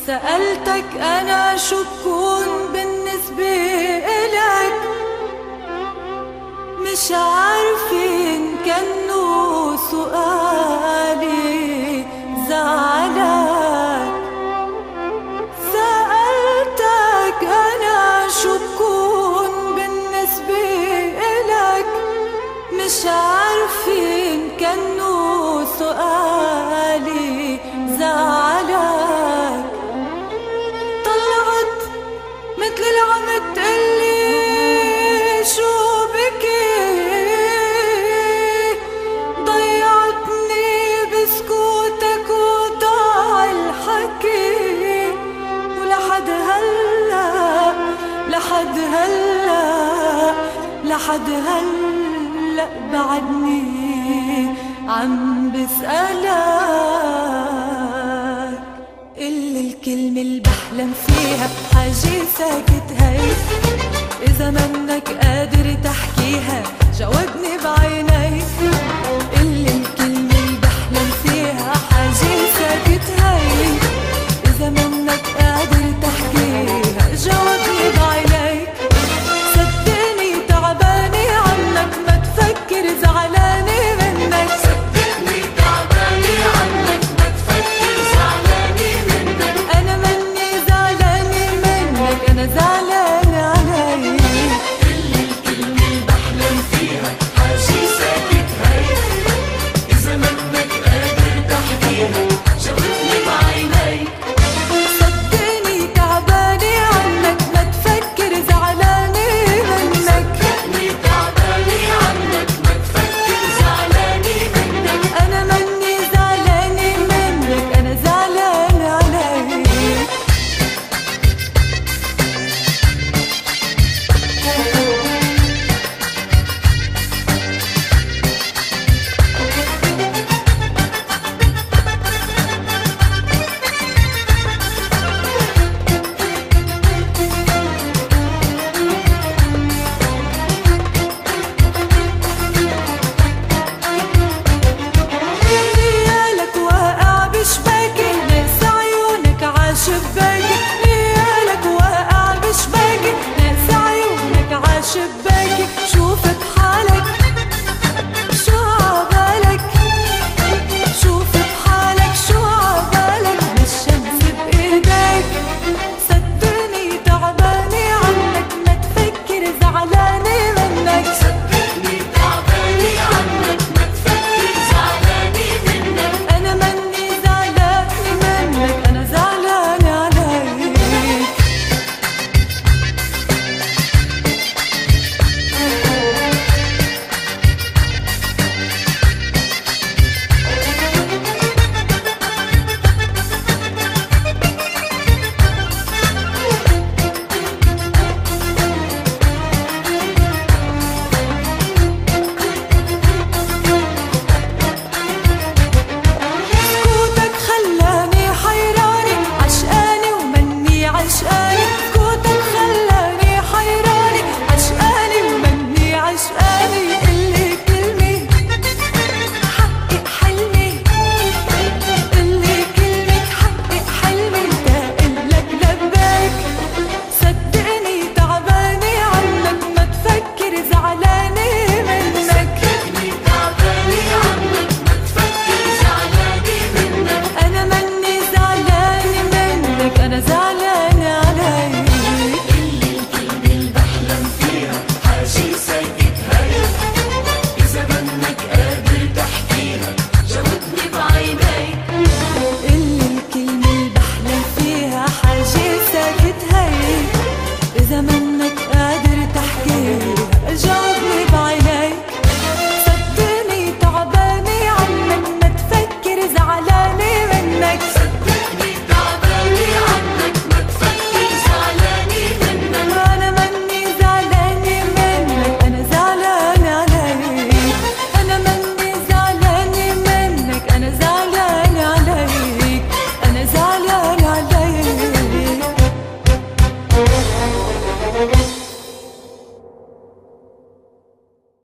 سألتك أنا شو بكون بالنسبة إلك، مش عارفين كأنه سؤالي زعلك. سألتك أنا شو بكون بالنسبة إلك، مش عارفين كأنه سؤالي زعلك. طلعت مثل العم تقلي شو بكي، ضيعتني بسكوتك وضاع الحكي، ولحد هلا لحد هلا لحد هلا بعدني عم بسألك. قلي الكلمة اللي بحلم فيها حاجة ساكت هي، إذا منك قادر تحكيها جاوبني بعيني